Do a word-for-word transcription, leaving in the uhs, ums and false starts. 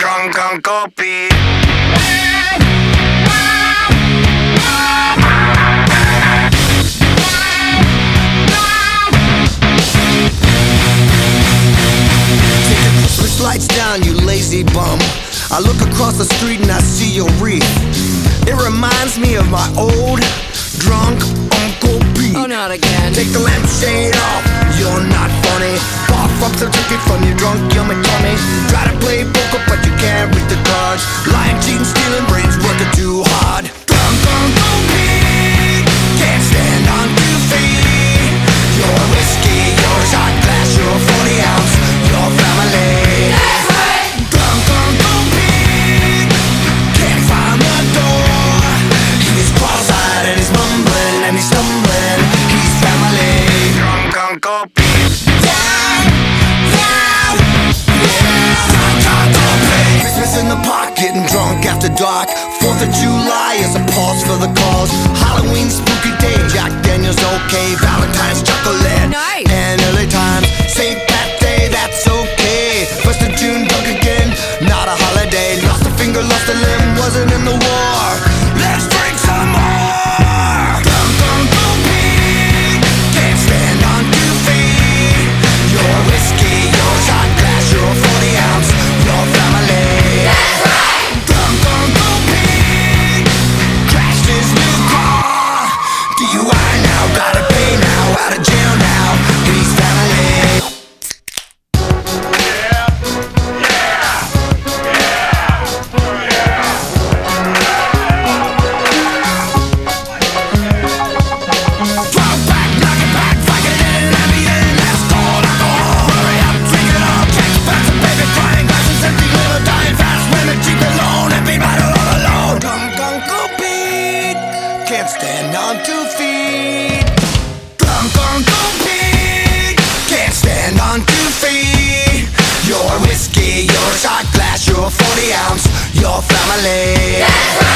Drunk on coffee. Christmas lights down, you lazy bum. I look across the street and I see your wreath. It reminds me of my old drunk Uncle Pete. Oh, not again. Take the lampshade off, you're not funny. Far from certificate from your drunk yummy tummy. Try to play poker but you can't read the cards. Lying, cheating, stealing, brains working too hard. Drunk Uncle Pete can't stand on two feet. Your whiskey, your shot glass, your forty ounce, your family. That's right. Drunk Uncle Pete can't find the door. He's cross-eyed and he's mumbling and he's stumbling. He's family. Drunk on coffee. Christmas in the park, getting drunk after dark. Fourth of July is a pause for the cause. Halloween, spooky day, Jack Daniels okay. Valentine's, chocolate, Nice. and early times. Saint Pat Day, that's okay. First of June, drunk again, not a holiday. Lost a finger, lost a limb, wasn't in the war. Let's drink some more. Drunk Uncle Pete can't stand on two feet. Your whiskey, your shot glass, your forty ounce, your family. That's right. Drunk Uncle Pete crashed his new car. D U I now, gotta pay now, out of jail now. He's family. Drop back, knock it back, fuck it in, let me in. That's cold alcohol. Hurry up, drink it all. Catch fast, a baby crying, glasses empty, liver dying fast. Women cheap alone, and be right all alone. Drunk Uncle Pete can't stand on two feet. Drunk Uncle Pete can't stand on two feet. Your whiskey, your shot glass, your forty ounce, your family. That's right.